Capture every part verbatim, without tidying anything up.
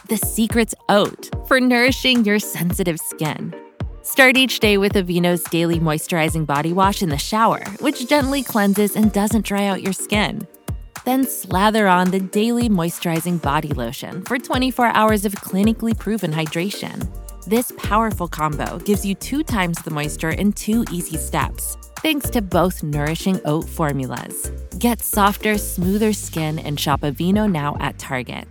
The secret's oat for nourishing your sensitive skin. Start each day with Aveeno's Daily Moisturizing Body Wash in the shower, which gently cleanses and doesn't dry out your skin. Then slather on the Daily Moisturizing Body Lotion for twenty-four hours of clinically proven hydration. This powerful combo gives you two times the moisture in two easy steps, thanks to both nourishing oat formulas. Get softer, smoother skin and shop Aveeno now at Target.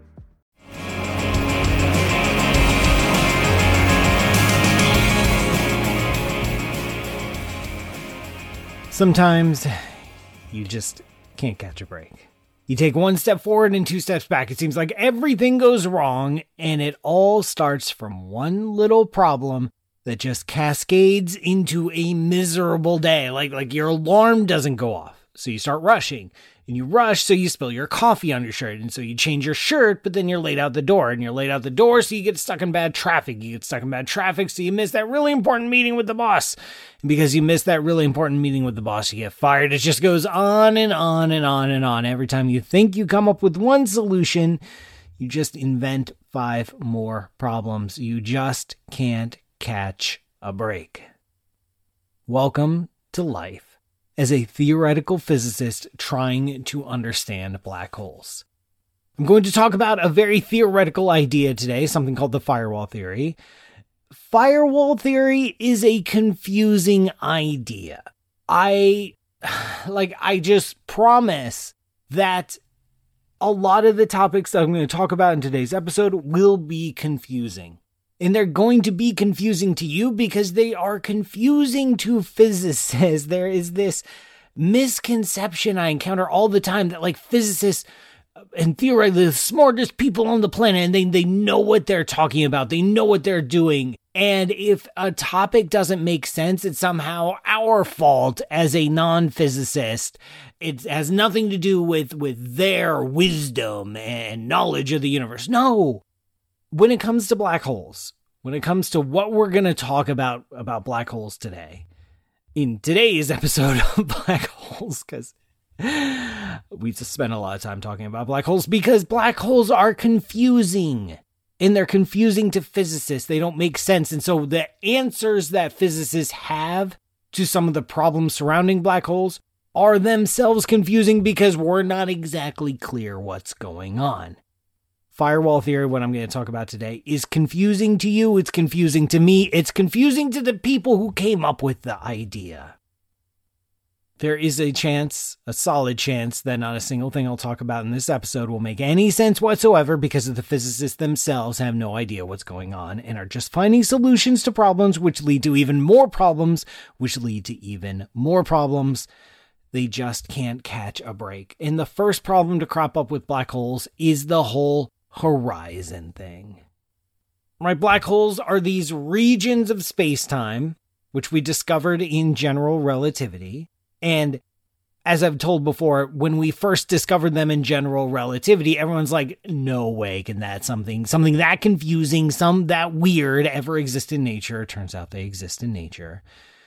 Sometimes you just can't catch a break. You take one step forward and two steps back. It seems like everything goes wrong, and it all starts from one little problem that just cascades into a miserable day. Like, like your alarm doesn't go off, so you start rushing. And you rush, so you spill your coffee on your shirt. And so you change your shirt, but then you're late out the door. And you're late out the door, so you get stuck in bad traffic. You get stuck in bad traffic, so you miss that really important meeting with the boss. And because you miss that really important meeting with the boss, you get fired. It just goes on and on and on and on. Every time you think you come up with one solution, you just invent five more problems. You just can't catch a break. Welcome to life as a theoretical physicist trying to understand black holes. I'm going to talk about a very theoretical idea today, something called the firewall theory. Firewall theory is a confusing idea. I, like, I just promise that a lot of the topics that I'm going to talk about in today's episode will be confusing. And they're going to be confusing to you because they are confusing to physicists. There is this misconception I encounter all the time that, like, physicists and theoretically the smartest people on the planet, and they, they know what they're talking about. They know what they're doing. And if a topic doesn't make sense, it's somehow our fault as a non-physicist. It has nothing to do with, with their wisdom and knowledge of the universe. No. When it comes to black holes, when it comes to what we're going to talk about about black holes today, in today's episode of black holes, because we just spent a lot of time talking about black holes, because black holes are confusing, and they're confusing to physicists. They don't make sense. And so the answers that physicists have to some of the problems surrounding black holes are themselves confusing because we're not exactly clear what's going on. Firewall theory, what I'm going to talk about today, is confusing to you. It's confusing to me. It's confusing to the people who came up with the idea. There is a chance, a solid chance, that not a single thing I'll talk about in this episode will make any sense whatsoever because the physicists themselves have no idea what's going on and are just finding solutions to problems which lead to even more problems, which lead to even more problems. They just can't catch a break. And the first problem to crop up with black holes is the whole horizon thing. Right, black holes are these regions of space-time, which we discovered in general relativity. And as I've told before, when we first discovered them in general relativity, everyone's like, no way can that something, something that confusing, some that weird ever exist in nature. It turns out they exist in nature.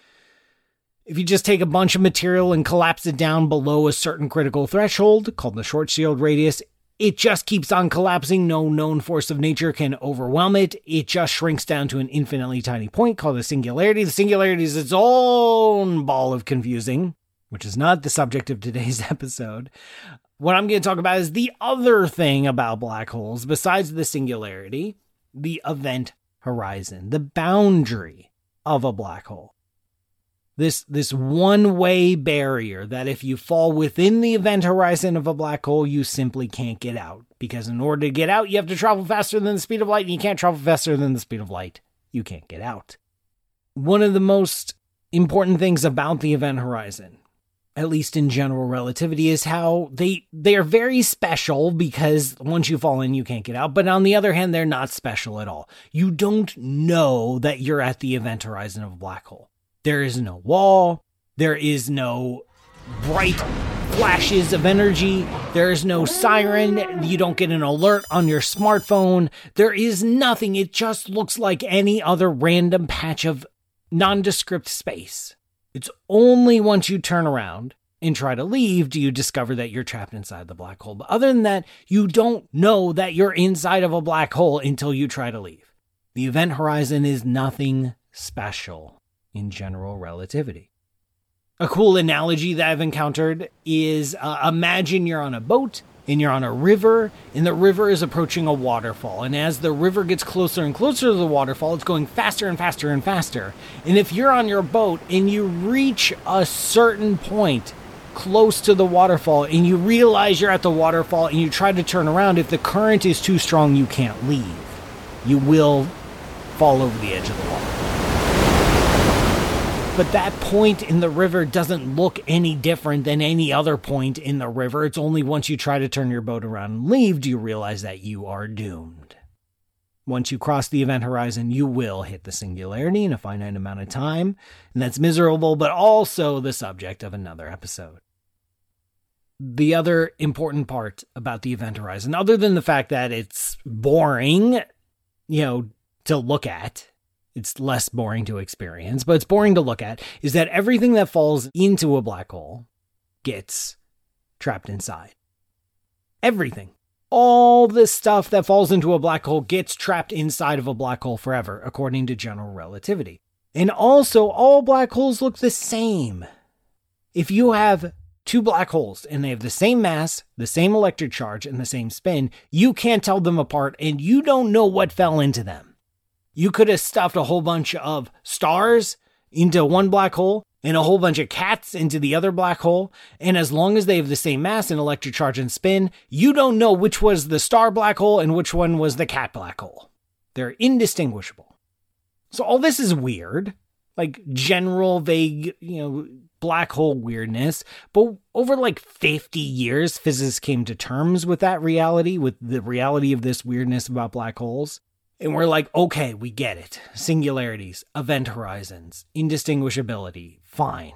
If you just take a bunch of material and collapse it down below a certain critical threshold, called the Schwarzschild radius, it just keeps on collapsing. No known force of nature can overwhelm it. It just shrinks down to an infinitely tiny point called the singularity. The singularity is its own ball of confusing, which is not the subject of today's episode. What I'm going to talk about is the other thing about black holes, besides the singularity, the event horizon, the boundary of a black hole. This this one-way barrier that if you fall within the event horizon of a black hole, you simply can't get out. Because in order to get out, you have to travel faster than the speed of light, and you can't travel faster than the speed of light. You can't get out. One of the most important things about the event horizon, at least in general relativity, is how they they are very special because once you fall in, you can't get out. But on the other hand, they're not special at all. You don't know that you're at the event horizon of a black hole. There is no wall. There is no bright flashes of energy. There is no siren. You don't get an alert on your smartphone. There is nothing. It just looks like any other random patch of nondescript space. It's only once you turn around and try to leave, do you discover that you're trapped inside the black hole. But other than that, you don't know that you're inside of a black hole until you try to leave. The event horizon is nothing special in general relativity. A cool analogy that I've encountered is uh, imagine you're on a boat and you're on a river, and the river is approaching a waterfall. And as the river gets closer and closer to the waterfall, it's going faster and faster and faster. And if you're on your boat and you reach a certain point close to the waterfall and you realize you're at the waterfall and you try to turn around, if the current is too strong, you can't leave. You will fall over the edge of the water. But that point in the river doesn't look any different than any other point in the river. It's only once you try to turn your boat around and leave do you realize that you are doomed. Once you cross the event horizon, you will hit the singularity in a finite amount of time, and that's miserable, but also the subject of another episode. The other important part about the event horizon, other than the fact that it's boring, you know, to look at, it's less boring to experience, but it's boring to look at, is that everything that falls into a black hole gets trapped inside. Everything. All the stuff that falls into a black hole gets trapped inside of a black hole forever, according to general relativity. And also, all black holes look the same. If you have two black holes and they have the same mass, the same electric charge, and the same spin, you can't tell them apart and you don't know what fell into them. You could have stuffed a whole bunch of stars into one black hole and a whole bunch of cats into the other black hole, and as long as they have the same mass and electric charge and spin, you don't know which was the star black hole and which one was the cat black hole. They're indistinguishable. So all this is weird, like general vague, you know, black hole weirdness, but over like fifty years, physicists came to terms with that reality, with the reality of this weirdness about black holes. And we're like, okay, we get it. Singularities, event horizons, indistinguishability, fine.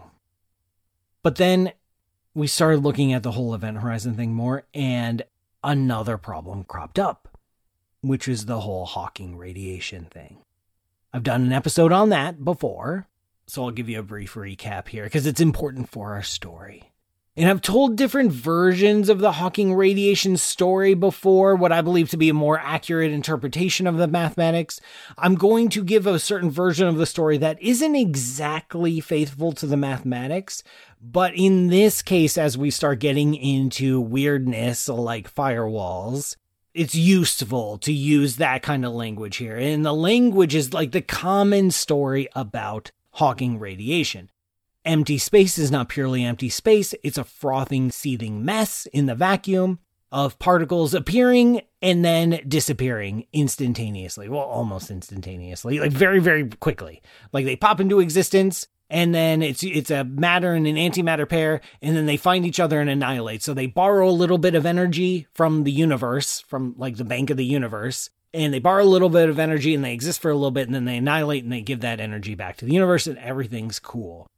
But then we started looking at the whole event horizon thing more, and another problem cropped up, which is the whole Hawking radiation thing. I've done an episode on that before, so I'll give you a brief recap here, because it's important for our story. And I've told different versions of the Hawking radiation story before, what I believe to be a more accurate interpretation of the mathematics. I'm going to give a certain version of the story that isn't exactly faithful to the mathematics, but in this case, as we start getting into weirdness like firewalls, it's useful to use that kind of language here. And the language is like the common story about Hawking radiation. Empty space is not purely empty space. It's a frothing, seething mess in the vacuum of particles appearing and then disappearing instantaneously. Well, almost instantaneously, like very, very quickly. Like they pop into existence and then it's it's a matter and an antimatter pair, and then they find each other and annihilate. So they borrow a little bit of energy from the universe, from like the bank of the universe, and they borrow a little bit of energy and they exist for a little bit, and then they annihilate and they give that energy back to the universe, and everything's cool.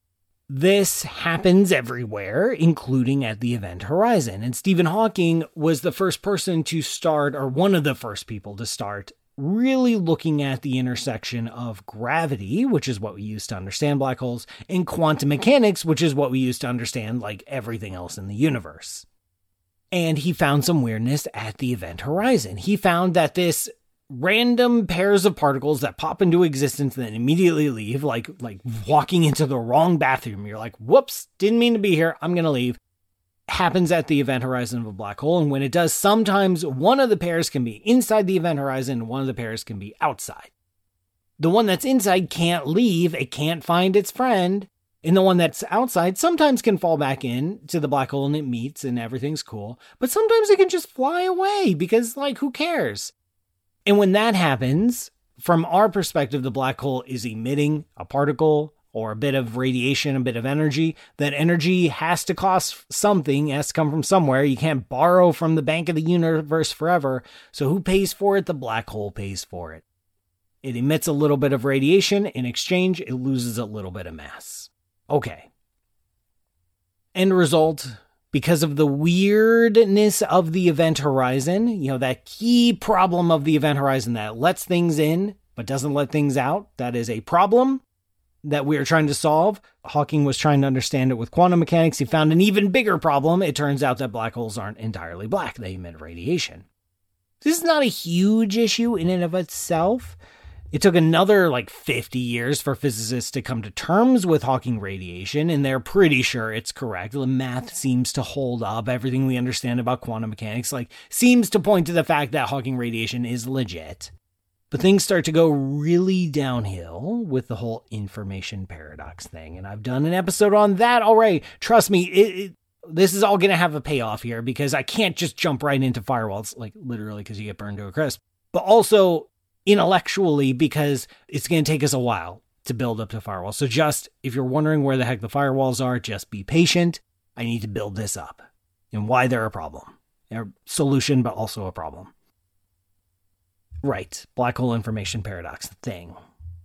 This happens everywhere, including at the event horizon. And Stephen Hawking was the first person to start, or one of the first people to start, really looking at the intersection of gravity, which is what we use to understand black holes, and quantum mechanics, which is what we use to understand like everything else in the universe. And he found some weirdness at the event horizon. He found that this random pairs of particles that pop into existence and then immediately leave, like like walking into the wrong bathroom. You're like, whoops, didn't mean to be here, I'm going to leave. Happens at the event horizon of a black hole. And when it does, sometimes one of the pairs can be inside the event horizon and one of the pairs can be outside. The one that's inside can't leave, it can't find its friend. And the one that's outside sometimes can fall back in to the black hole and it meets and everything's cool. But sometimes it can just fly away because, like, who cares? And when that happens, from our perspective, the black hole is emitting a particle or a bit of radiation, a bit of energy. That energy has to cost something, has to come from somewhere. You can't borrow from the bank of the universe forever. So who pays for it? The black hole pays for it. It emits a little bit of radiation. In exchange, it loses a little bit of mass. Okay. End result, because of the weirdness of the event horizon, you know, that key problem of the event horizon that lets things in but doesn't let things out, that is a problem. that we were trying to solve, Hawking was trying to understand it with quantum mechanics. He found an even bigger problem. It turns out that black holes aren't entirely black. They emit radiation. This is not a huge issue in and of itself. It took another like fifty years for physicists to come to terms with Hawking radiation, and they're pretty sure it's correct. The math seems to hold up. Everything we understand about quantum mechanics like seems to point to the fact that Hawking radiation is legit. But things start to go really downhill with the whole information paradox thing. And I've done an episode on that already. Trust me, it, it, this is all going to have a payoff here because I can't just jump right into firewalls, like literally because you get burned to a crisp. But also intellectually because it's going to take us a while to build up to firewalls. So just, if you're wondering where the heck the firewalls are, just be patient. I need to build this up and why they're a problem. They're a solution, but also a problem. Right. Black hole information paradox thing.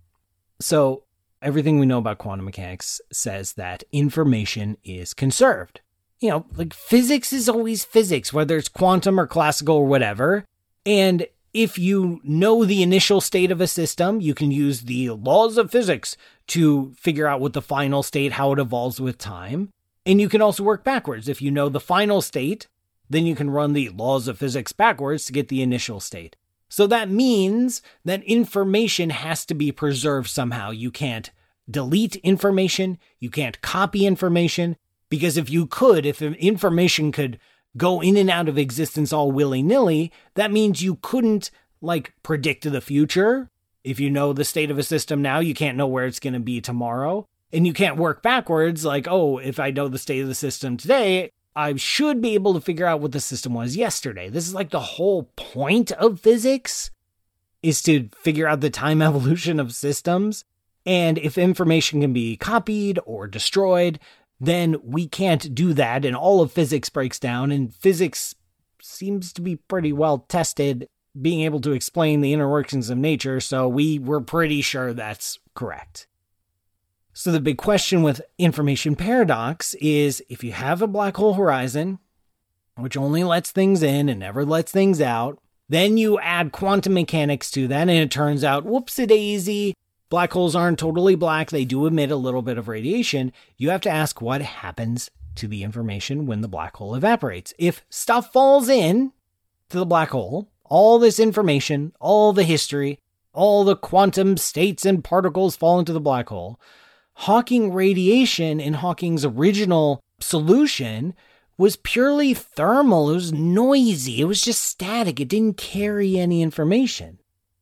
So everything we know about quantum mechanics says that information is conserved. You know, like physics is always physics, whether it's quantum or classical or whatever. And if you know the initial state of a system, you can use the laws of physics to figure out what the final state, how it evolves with time. And you can also work backwards. If you know the final state, then you can run the laws of physics backwards to get the initial state. So that means that information has to be preserved somehow. You can't delete information. You can't copy information. Because if you could, if information could go in and out of existence all willy-nilly, that means you couldn't, like, predict the future. If you know the state of a system now, you can't know where it's going to be tomorrow. And you can't work backwards, like, oh, if I know the state of the system today, I should be able to figure out what the system was yesterday. This is like the whole point of physics, is to figure out the time evolution of systems. And if information can be copied or destroyed, then we can't do that. And all of physics breaks down. And physics seems to be pretty well tested, being able to explain the inner workings of nature. So we were pretty sure that's correct. So the big question with information paradox is, if you have a black hole horizon, which only lets things in and never lets things out, then you add quantum mechanics to that, and it turns out, whoops-a-daisy, black holes aren't totally black, they do emit a little bit of radiation. You have to ask what happens to the information when the black hole evaporates. If stuff falls in to the black hole, all this information, all the history, all the quantum states and particles fall into the black hole, Hawking radiation in Hawking's original solution was purely thermal. It was noisy. It was just static. It didn't carry any information.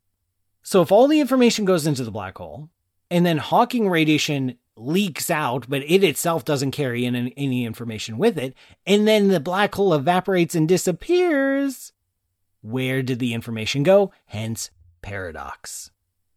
So if all the information goes into the black hole, and then Hawking radiation leaks out, but it itself doesn't carry in any information with it, and then the black hole evaporates and disappears, where did the information go? Hence, paradox.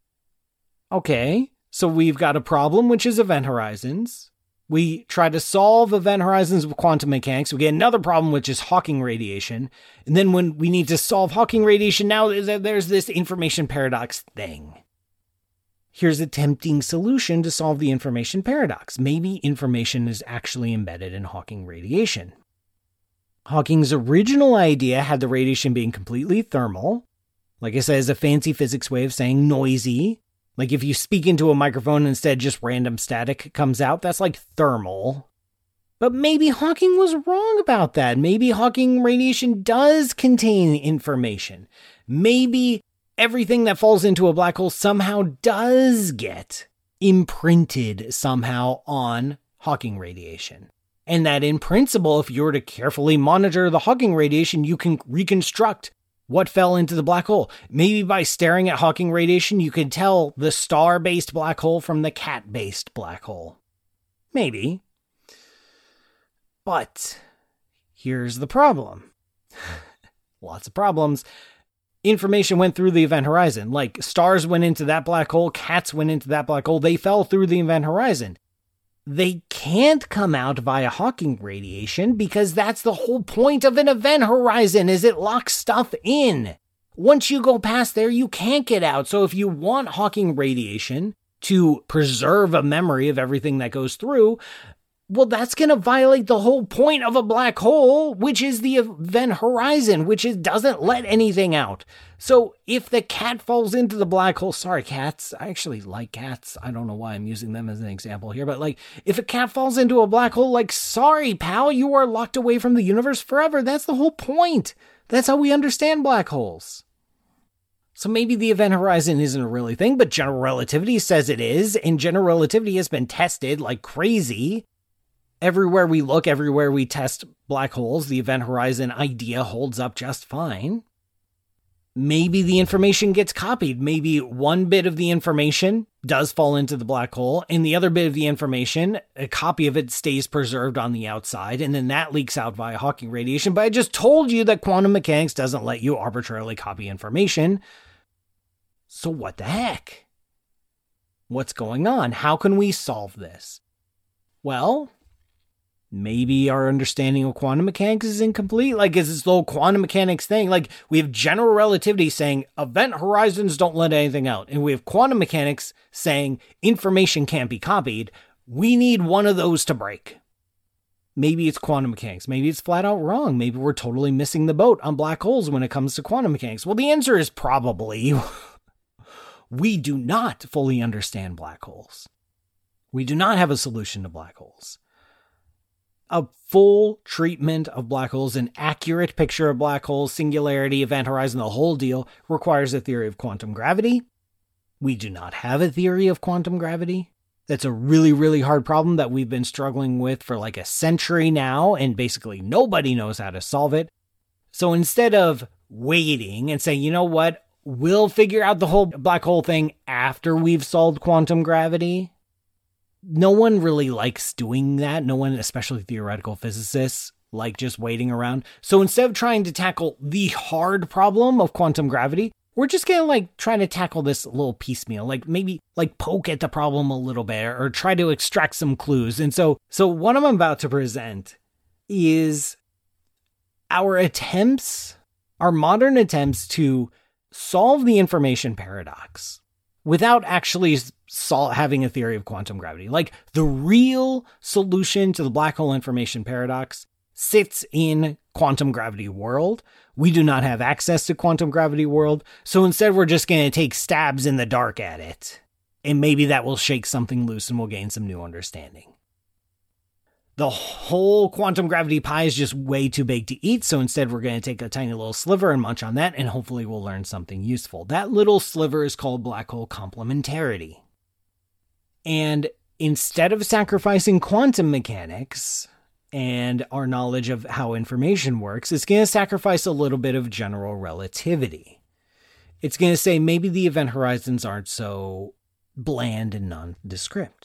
Okay. So we've got a problem, which is event horizons. We try to solve event horizons with quantum mechanics. We get another problem, which is Hawking radiation. And then when we need to solve Hawking radiation, now there's this information paradox thing. Here's a tempting solution to solve the information paradox. Maybe information is actually embedded in Hawking radiation. Hawking's original idea had the radiation being completely thermal. Like I said, is a fancy physics way of saying noisy. Like if you speak into a microphone and instead just random static comes out, that's like thermal. But maybe Hawking was wrong about that. Maybe Hawking radiation does contain information. Maybe everything that falls into a black hole somehow does get imprinted somehow on Hawking radiation. And that in principle, if you were to carefully monitor the Hawking radiation, you can reconstruct what fell into the black hole. Maybe by staring at Hawking radiation, you could tell the star-based black hole from the cat-based black hole. Maybe. But here's the problem. Lots of problems. Information went through the event horizon. Like stars went into that black hole, cats went into that black hole. They fell through the event horizon. They can't come out via Hawking radiation because that's the whole point of an event horizon, is it locks stuff in. Once you go past there, you can't get out. So if you want Hawking radiation to preserve a memory of everything that goes through, Well, that's going to violate the whole point of a black hole, which is the event horizon, which is doesn't let anything out. So if the cat falls into the black hole, sorry, cats, I actually like cats. I don't know why I'm using them as an example here, but like if a cat falls into a black hole, like, sorry, pal, you are locked away from the universe forever. That's the whole point. That's how we understand black holes. So maybe the event horizon isn't a really thing, but general relativity says it is, and general relativity has been tested like crazy. Everywhere we look, everywhere we test black holes, the event horizon idea holds up just fine. Maybe the information gets copied. Maybe one bit of the information does fall into the black hole, and the other bit of the information, a copy of it stays preserved on the outside, and then that leaks out via Hawking radiation. But I just told you that quantum mechanics doesn't let you arbitrarily copy information. So what the heck? What's going on? How can we solve this? Well, maybe our understanding of quantum mechanics is incomplete. Like, it's this little quantum mechanics thing. Like, we have general relativity saying event horizons don't let anything out. And we have quantum mechanics saying information can't be copied. We need one of those to break. Maybe it's quantum mechanics. Maybe it's flat out wrong. Maybe we're totally missing the boat on black holes when it comes to quantum mechanics. Well, the answer is probably we do not fully understand black holes. We do not have a solution to black holes. A full treatment of black holes, an accurate picture of black holes, singularity, event horizon, the whole deal, requires a theory of quantum gravity. We do not have a theory of quantum gravity. That's a really, really hard problem that we've been struggling with for like a century now, and basically nobody knows how to solve it. So instead of waiting and saying, you know what, we'll figure out the whole black hole thing after we've solved quantum gravity, no one really likes doing that. No one, especially theoretical physicists, like just waiting around. So instead of trying to tackle the hard problem of quantum gravity, we're just gonna like try to tackle this little piecemeal, like maybe like poke at the problem a little bit or try to extract some clues. And so, so what I'm about to present is our attempts, our modern attempts to solve the information paradox without actually sol- having a theory of quantum gravity. Like, the real solution to the black hole information paradox sits in quantum gravity world. We do not have access to quantum gravity world. So instead, we're just going to take stabs in the dark at it. And maybe that will shake something loose and we'll gain some new understanding. The whole quantum gravity pie is just way too big to eat, so instead we're going to take a tiny little sliver and munch on that, and hopefully we'll learn something useful. That little sliver is called black hole complementarity. And instead of sacrificing quantum mechanics and our knowledge of how information works, it's going to sacrifice a little bit of general relativity. It's going to say maybe the event horizons aren't so bland and nondescript.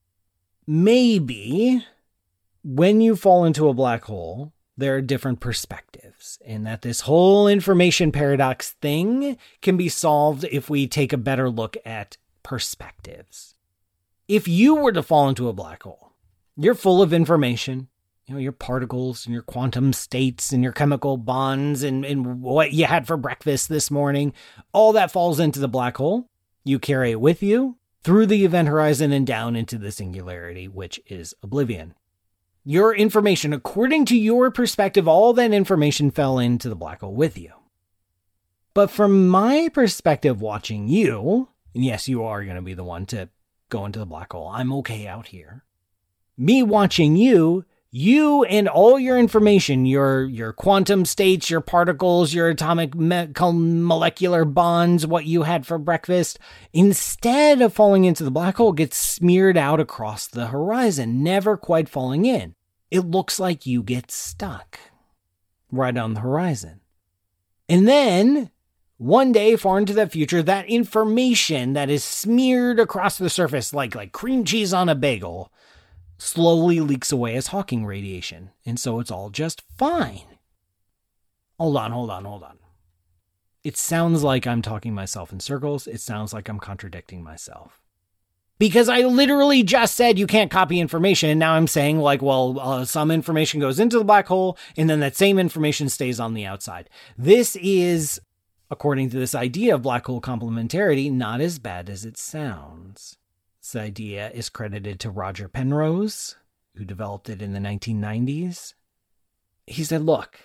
Maybe when you fall into a black hole, there are different perspectives, and that this whole information paradox thing can be solved if we take a better look at perspectives. If you were to fall into a black hole, you're full of information, you know, your particles and your quantum states and your chemical bonds and, and what you had for breakfast this morning, all that falls into the black hole. You carry it with you through the event horizon and down into the singularity, which is oblivion. Your information, according to your perspective, all that information fell into the black hole with you. But from my perspective watching you, and yes, you are going to be the one to go into the black hole. I'm okay out here. Me watching you, you and all your information, your, your quantum states, your particles, your atomic me- molecular bonds, what you had for breakfast, instead of falling into the black hole, gets smeared out across the horizon, never quite falling in. It looks like you get stuck right on the horizon. And then, one day far into the future, that information that is smeared across the surface like, like cream cheese on a bagel slowly leaks away as Hawking radiation. And so it's all just fine. Hold on, hold on, hold on. It sounds like I'm talking myself in circles. It sounds like I'm contradicting myself. Because I literally just said you can't copy information, and now I'm saying, like, well, uh, some information goes into the black hole, and then that same information stays on the outside. This is, according to this idea of black hole complementarity, not as bad as it sounds. This idea is credited to Roger Penrose, who developed it in the nineteen nineties. He said, look,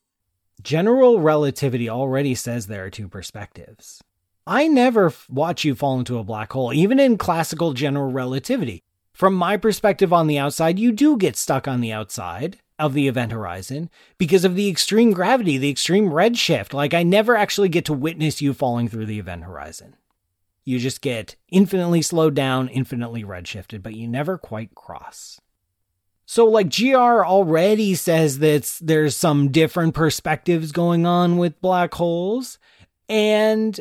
general relativity already says there are two perspectives. I never watch you fall into a black hole, even in classical general relativity. From my perspective on the outside, you do get stuck on the outside of the event horizon because of the extreme gravity, the extreme redshift. Like, I never actually get to witness you falling through the event horizon. You just get infinitely slowed down, infinitely redshifted, but you never quite cross. So, like, G R already says that there's some different perspectives going on with black holes, and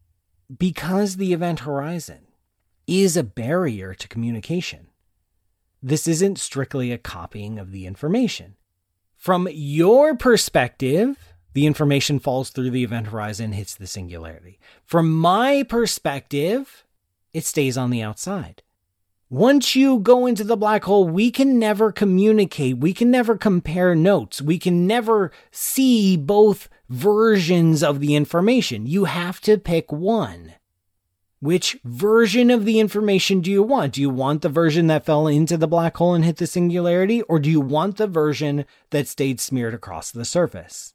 because the event horizon is a barrier to communication, this isn't strictly a copying of the information. From your perspective, the information falls through the event horizon, hits the singularity. From my perspective, it stays on the outside. Once you go into the black hole, we can never communicate. We can never compare notes. We can never see both versions of the information. You have to pick one. Which version of the information do you want? Do you want the version that fell into the black hole and hit the singularity? Or do you want the version that stayed smeared across the surface?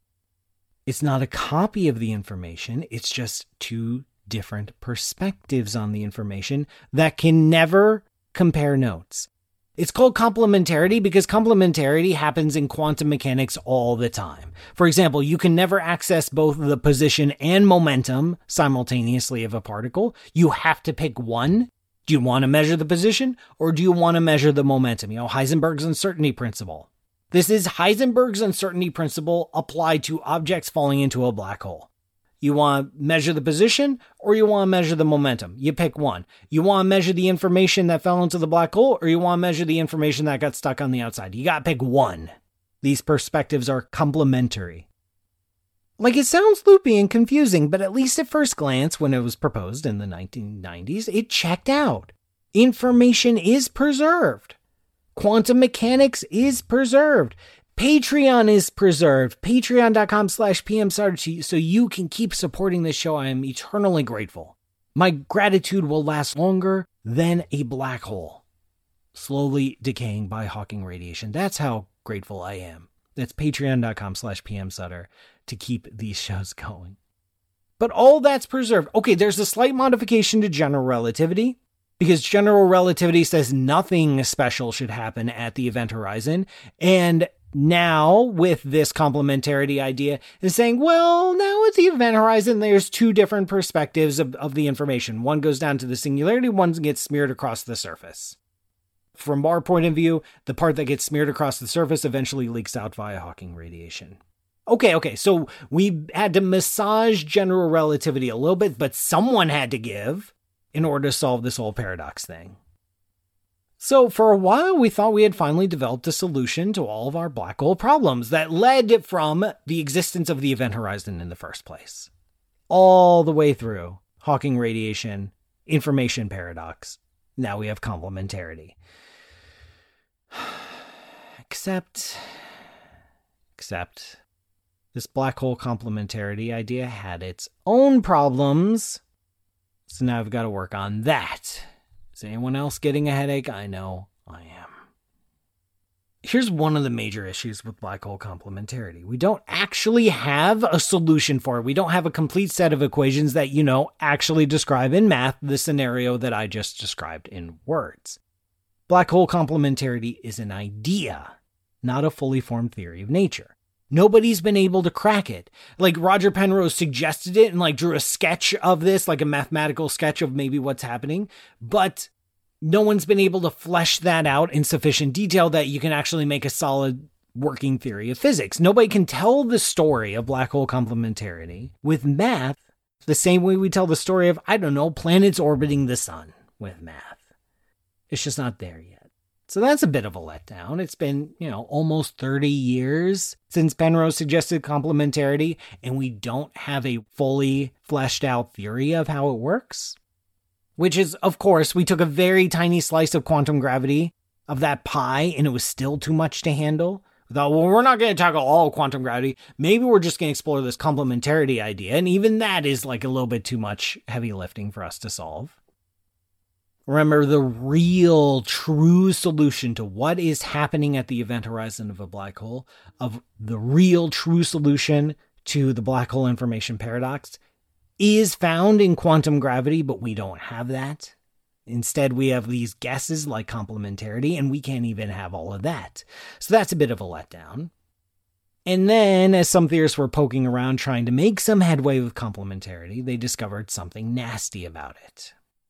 It's not a copy of the information. It's just two different perspectives on the information that can never compare notes. It's called complementarity because complementarity happens in quantum mechanics all the time. For example, you can never access both the position and momentum simultaneously of a particle. You have to pick one. Do you want to measure the position or do you want to measure the momentum? You know, Heisenberg's uncertainty principle. This is Heisenberg's uncertainty principle applied to objects falling into a black hole. You want to measure the position or you want to measure the momentum? You pick one. You want to measure the information that fell into the black hole or you want to measure the information that got stuck on the outside? You got to pick one. These perspectives are complementary. Like, it sounds loopy and confusing, but at least at first glance, when it was proposed in the nineteen nineties, it checked out. Information is preserved. Quantum mechanics is preserved. Patreon is preserved. Patreon.com slash PMStarter so you can keep supporting this show. I am eternally grateful. My gratitude will last longer than a black hole, slowly decaying by Hawking radiation. That's how grateful I am. That's patreon.com slash PMSutter to keep these shows going. But all that's preserved. Okay, there's a slight modification to general relativity, because general relativity says nothing special should happen at the event horizon. And now, with this complementarity idea, is saying, well, now at the event horizon, there's two different perspectives of, of the information. One goes down to the singularity, one gets smeared across the surface. From our point of view, the part that gets smeared across the surface eventually leaks out via Hawking radiation. Okay, okay, so we had to massage general relativity a little bit, but someone had to give in order to solve this whole paradox thing. So for a while, we thought we had finally developed a solution to all of our black hole problems that led from the existence of the event horizon in the first place. All the way through Hawking radiation, information paradox. Now we have complementarity. Except, except this black hole complementarity idea had its own problems. So now I've got to work on that. Is anyone else getting a headache? I know I am. Here's one of the major issues with black hole complementarity. We don't actually have a solution for it. We don't have a complete set of equations that, you know, actually describe in math the scenario that I just described in words. Black hole complementarity is an idea, not a fully formed theory of nature. Nobody's been able to crack it. Like, Roger Penrose suggested it and like drew a sketch of this, like a mathematical sketch of maybe what's happening, but no one's been able to flesh that out in sufficient detail that you can actually make a solid working theory of physics. Nobody can tell the story of black hole complementarity with math the same way we tell the story of, I don't know, planets orbiting the sun with math. It's just not there yet. So that's a bit of a letdown. It's been, you know, almost thirty years since Penrose suggested complementarity, and we don't have a fully fleshed out theory of how it works. Which is, of course, we took a very tiny slice of quantum gravity of that pie, and it was still too much to handle. We thought, well, we're not going to tackle all of quantum gravity. Maybe we're just going to explore this complementarity idea, and even that is like a little bit too much heavy lifting for us to solve. Remember, the real, true solution to what is happening at the event horizon of a black hole, of the real, true solution to the black hole information paradox, is found in quantum gravity, but we don't have that. Instead, we have these guesses like complementarity, and we can't even have all of that. So that's a bit of a letdown. And then, as some theorists were poking around trying to make some headway with complementarity, they discovered something nasty about it.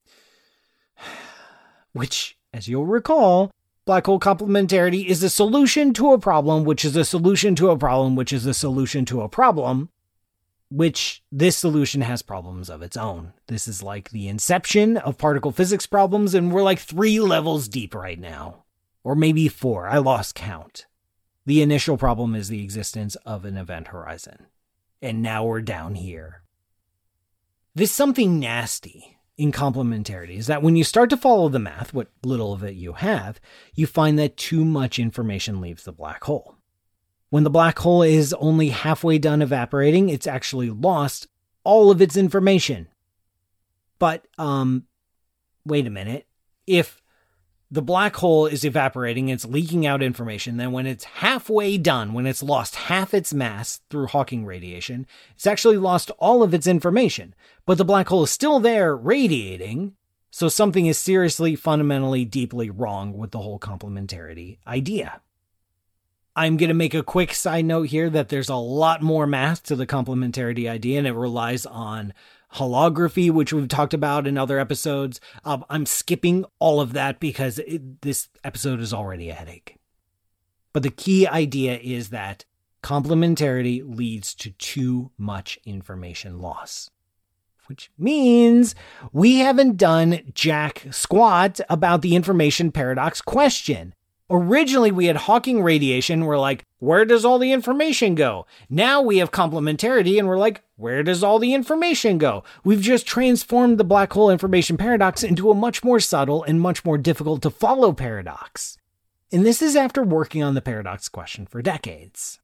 Which, as you'll recall, black hole complementarity is a solution to a problem, which is a solution to a problem, which is a solution to a problem, which this solution has problems of its own. This is like the inception of particle physics problems, and we're like three levels deep right now. Or maybe four, I lost count. The initial problem is the existence of an event horizon. And now we're down here. This something nasty in complementarity is that when you start to follow the math, what little of it you have, you find that too much information leaves the black hole. When the black hole is only halfway done evaporating, it's actually lost all of its information. But, um, wait a minute. If the black hole is evaporating, it's leaking out information, then when it's halfway done, when it's lost half its mass through Hawking radiation, it's actually lost all of its information. But the black hole is still there radiating, so something is seriously, fundamentally, deeply wrong with the whole complementarity idea. I'm going to make a quick side note here that there's a lot more math to the complementarity idea, and it relies on holography, which we've talked about in other episodes. Um, I'm skipping all of that because it, this episode is already a headache. But the key idea is that complementarity leads to too much information loss, which means we haven't done jack squat about the information paradox question. Originally, we had Hawking radiation. We're like, where does all the information go? Now we have complementarity, and we're like, where does all the information go? We've just transformed the black hole information paradox into a much more subtle and much more difficult to follow paradox. And this is after working on the paradox question for decades.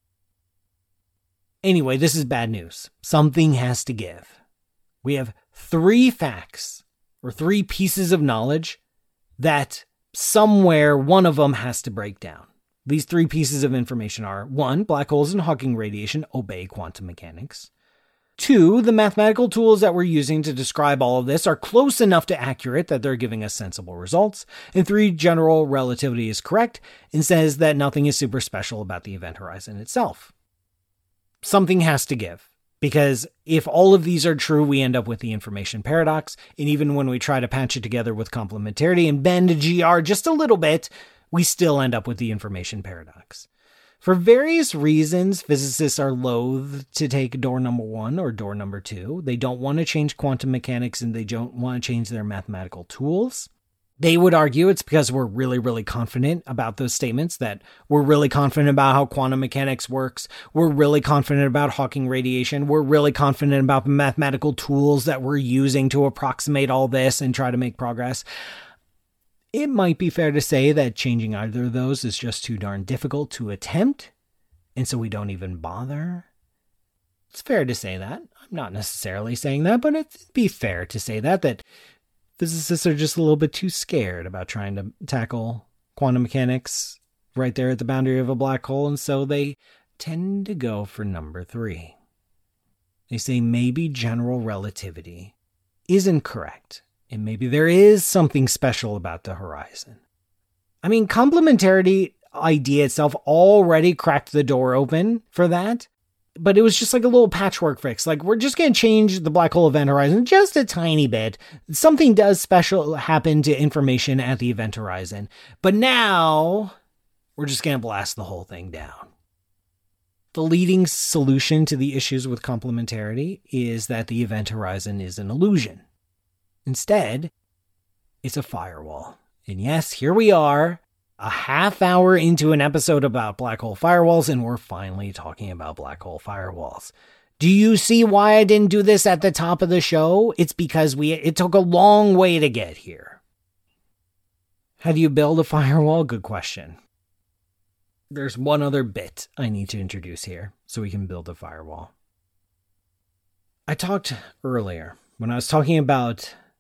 Anyway, this is bad news. Something has to give. We have three facts, or three pieces of knowledge that somewhere one of them has to break down. These three pieces of information are: one, black holes and Hawking radiation obey quantum mechanics. Two, the mathematical tools that we're using to describe all of this are close enough to accurate that they're giving us sensible results. And three, general relativity is correct and says that nothing is super special about the event horizon itself. Something has to give. Because if all of these are true, we end up with the information paradox. And even when we try to patch it together with complementarity and bend G R just a little bit, we still end up with the information paradox. For various reasons, physicists are loath to take door number one or door number two. They don't want to change quantum mechanics, and they don't want to change their mathematical tools. They would argue it's because we're really, really confident about those statements, that we're really confident about how quantum mechanics works. We're really confident about Hawking radiation. We're really confident about the mathematical tools that we're using to approximate all this and try to make progress. It might be fair to say that changing either of those is just too darn difficult to attempt, and so we don't even bother. It's fair to say that. I'm not necessarily saying that, but it'd be fair to say that, that physicists are just a little bit too scared about trying to tackle quantum mechanics right there at the boundary of a black hole, and so they tend to go for number three. They say maybe general relativity isn't correct, and maybe there is something special about the horizon. I mean, complementarity idea itself already cracked the door open for that, but it was just like a little patchwork fix. Like, we're just going to change the black hole event horizon just a tiny bit. Something does special happen to information at the event horizon. But now we're just going to blast the whole thing down. The leading solution to the issues with complementarity is that the event horizon is an illusion. Instead, it's a firewall. And yes, here we are, a half hour into an episode about black hole firewalls, and we're finally talking about black hole firewalls. Do you see why I didn't do this at the top of the show? It's because we it took a long way to get here. How do you build a firewall? Good question. There's one other bit I need to introduce here so we can build a firewall. I talked earlier when I was talking about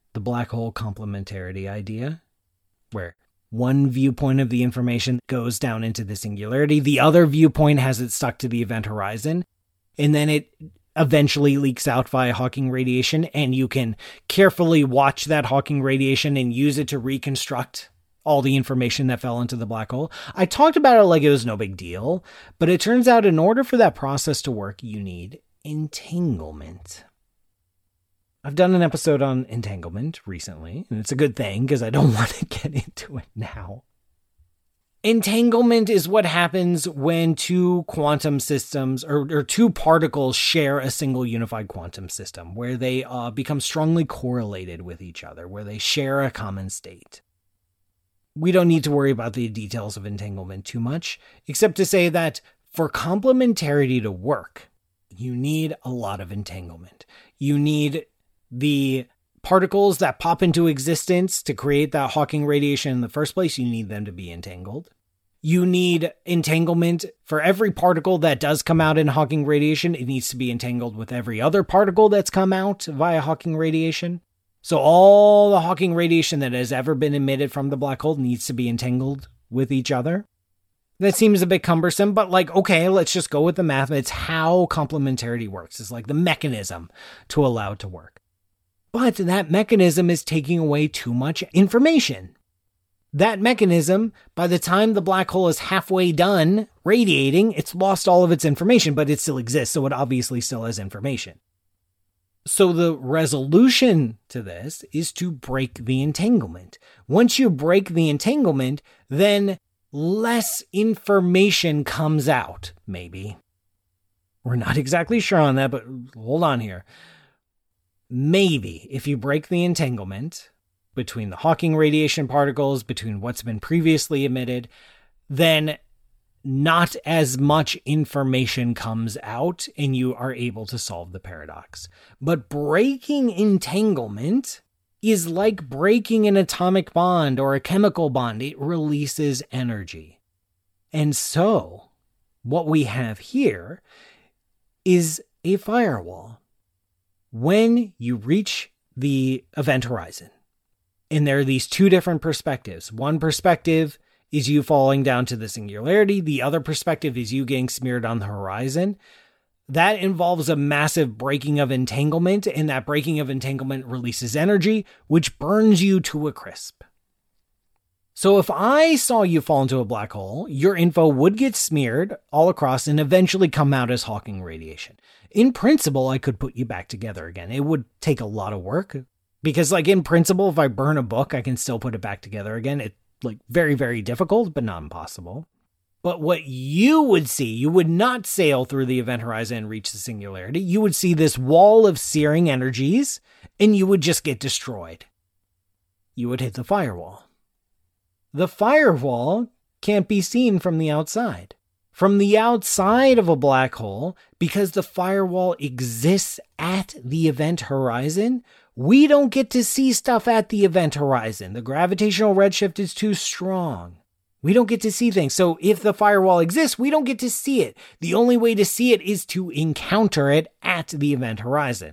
the black hole complementarity idea, where one viewpoint of the information goes down into the singularity, the other viewpoint has it stuck to the event horizon, and then it eventually leaks out via Hawking radiation, and you can carefully watch that Hawking radiation and use it to reconstruct all the information that fell into the black hole. I talked about it like it was no big deal, but it turns out in order for that process to work, you need entanglement. I've done an episode on entanglement recently, and it's a good thing because I don't want to get into it now. Entanglement is what happens when two quantum systems or, or two particles share a single unified quantum system, where they uh, become strongly correlated with each other, where they share a common state. We don't need to worry about the details of entanglement too much, except to say that for complementarity to work, you need a lot of entanglement. You need the particles that pop into existence to create that Hawking radiation in the first place. You need them to be entangled. You need entanglement for every particle that does come out in Hawking radiation. It needs to be entangled with every other particle that's come out via Hawking radiation. So all the Hawking radiation that has ever been emitted from the black hole needs to be entangled with each other. That seems a bit cumbersome, but like, okay, let's just go with the math. It's how complementarity works. It's like the mechanism to allow it to work. But that mechanism is taking away too much information. That mechanism, by the time the black hole is halfway done radiating, it's lost all of its information, but it still exists, so it obviously still has information. So the resolution to this is to break the entanglement. Once you break the entanglement, then less information comes out, maybe. We're not exactly sure on that, but hold on here. Maybe if you break the entanglement between the Hawking radiation particles, between what's been previously emitted, then not as much information comes out and you are able to solve the paradox. But breaking entanglement is like breaking an atomic bond or a chemical bond. It releases energy. And so what we have here is a firewall. When you reach the event horizon, and there are these two different perspectives. One perspective is you falling down to the singularity. The other perspective is you getting smeared on the horizon. That involves a massive breaking of entanglement, and that breaking of entanglement releases energy, which burns you to a crisp. So if I saw you fall into a black hole, your info would get smeared all across and eventually come out as Hawking radiation. In principle, I could put you back together again. It would take a lot of work because, like, in principle, if I burn a book, I can still put it back together again. It's like very, very difficult, but not impossible. But what you would see, you would not sail through the event horizon and reach the singularity. You would see this wall of searing energies and you would just get destroyed. You would hit the firewall. The firewall can't be seen from the outside. From the outside of a black hole, because the firewall exists at the event horizon, we don't get to see stuff at the event horizon. The gravitational redshift is too strong. We don't get to see things. So if the firewall exists, we don't get to see it. The only way to see it is to encounter it at the event horizon.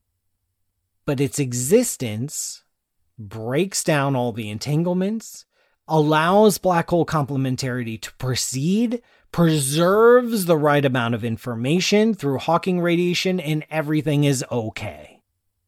But its existence breaks down all the entanglements, allows black hole complementarity to proceed, preserves the right amount of information through Hawking radiation, and everything is okay.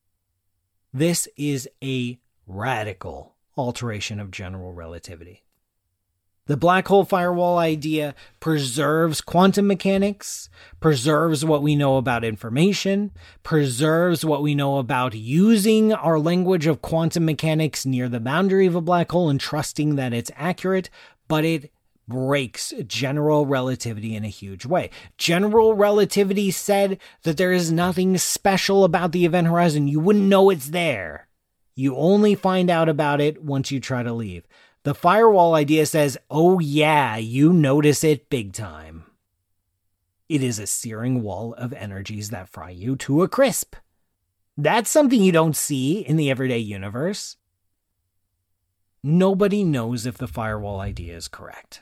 This is a radical alteration of general relativity. The black hole firewall idea preserves quantum mechanics, preserves what we know about information, preserves what we know about using our language of quantum mechanics near the boundary of a black hole and trusting that it's accurate, but it breaks general relativity in a huge way. General relativity said that there is nothing special about the event horizon. You wouldn't know it's there. You only find out about it once you try to leave. The firewall idea says, oh yeah, you notice it big time. It is a searing wall of energies that fry you to a crisp. That's something you don't see in the everyday universe. Nobody knows if the firewall idea is correct.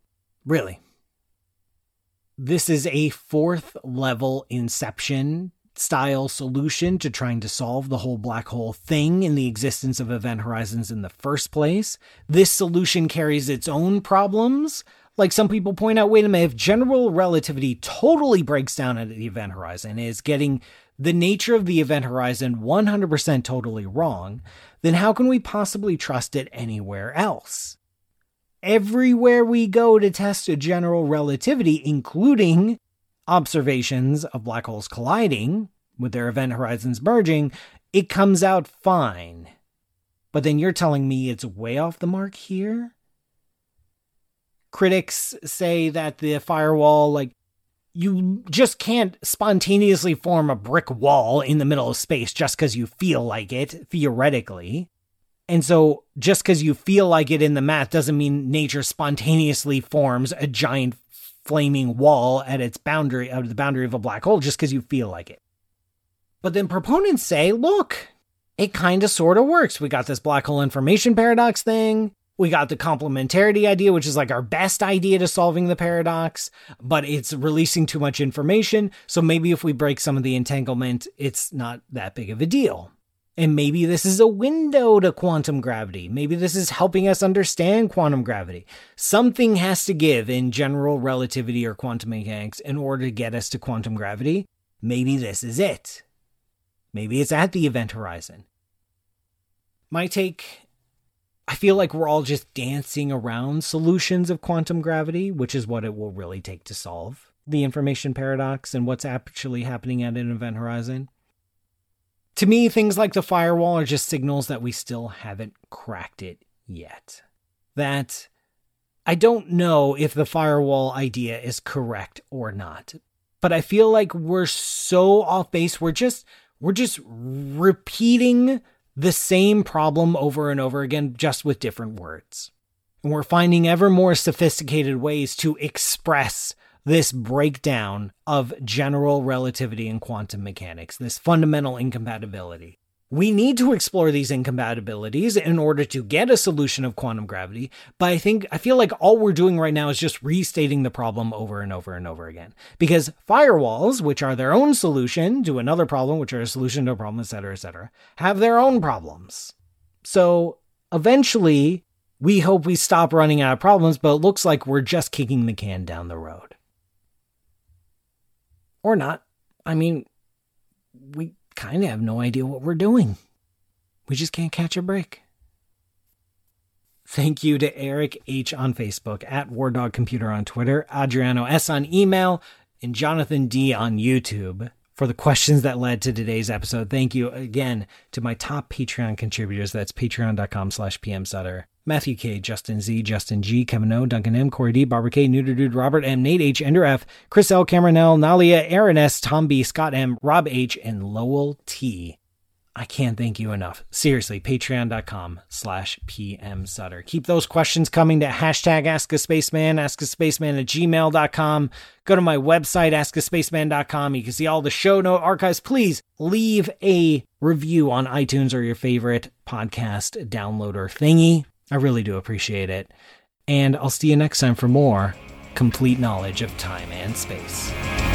Really. This is a fourth level inception style solution to trying to solve the whole black hole thing in the existence of event horizons in the first place. This solution carries its own problems. Like some people point out, wait a minute, if general relativity totally breaks down at the event horizon, is getting the nature of the event horizon one hundred percent totally wrong, then how can we possibly trust it anywhere else? Everywhere we go to test a general relativity, including observations of black holes colliding with their event horizons merging, it comes out fine. But then you're telling me it's way off the mark here? Critics say that the firewall, like, you just can't spontaneously form a brick wall in the middle of space just because you feel like it, theoretically. And so just because you feel like it in the math doesn't mean nature spontaneously forms a giant flaming wall at its boundary, out of the boundary of a black hole, just because you feel like it. But then proponents say, look, it kind of sort of works. We got this black hole information paradox thing. We got the complementarity idea, which is like our best idea to solving the paradox, but it's releasing too much information. So maybe if we break some of the entanglement, it's not that big of a deal. And maybe this is a window to quantum gravity. Maybe this is helping us understand quantum gravity. Something has to give in general relativity or quantum mechanics in order to get us to quantum gravity. Maybe this is it. Maybe it's at the event horizon. My take, I feel like we're all just dancing around solutions of quantum gravity, which is what it will really take to solve the information paradox and what's actually happening at an event horizon. To me, things like the firewall are just signals that we still haven't cracked it yet. That I don't know if the firewall idea is correct or not, but I feel like we're so off base. We're just, we're just repeating the same problem over and over again, just with different words. And we're finding ever more sophisticated ways to express this breakdown of general relativity and quantum mechanics, this fundamental incompatibility. We need to explore these incompatibilities in order to get a solution of quantum gravity, but I think, I feel like all we're doing right now is just restating the problem over and over and over again. Because firewalls, which are their own solution to another problem, which are a solution to a problem, et cetera, et cetera, have their own problems. So eventually, we hope we stop running out of problems, but it looks like we're just kicking the can down the road. Or not. I mean, we kind of have no idea what we're doing. We just can't catch a break. Thank you to Eric H. on Facebook, at War Dog Computer on Twitter, Adriano S. on email, and Jonathan D. on YouTube for the questions that led to today's episode. Thank you again to my top Patreon contributors. That's patreon.com slash pmsutter. Matthew K, Justin Z, Justin G, Kevin O, Duncan M, Corey D, Barbara K, Neuter Dude, Robert M, Nate H, Ender F, Chris L, Cameron L, Nalia, Aaron S, Tom B, Scott M, Rob H, and Lowell T. I can't thank you enough. Seriously, patreon.com slash pmsutter. Keep those questions coming to hashtag AskASpaceman, AskASpaceman at gmail dot com. Go to my website, ask a spaceman dot com. You can see all the show note archives. Please leave a review on iTunes or your favorite podcast downloader thingy. I really do appreciate it. And I'll see you next time for more complete knowledge of time and space.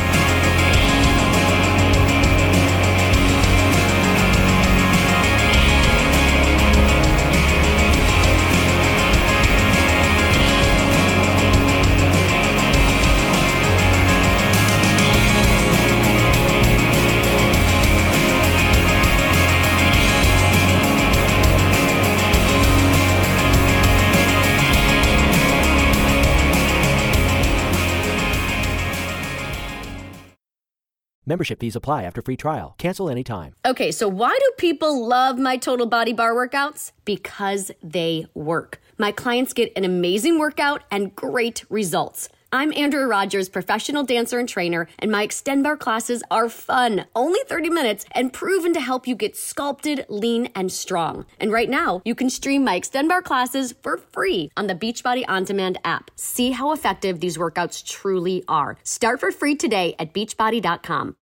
Membership fees apply after free trial. Cancel anytime. Okay, so why do people love my Total Body Bar workouts? Because they work. My clients get an amazing workout and great results. I'm Andrea Rogers, professional dancer and trainer, and my Extend Bar classes are fun, only thirty minutes, and proven to help you get sculpted, lean, and strong. And right now, you can stream my Extend Bar classes for free on the Beachbody On Demand app. See how effective these workouts truly are. Start for free today at beachbody dot com.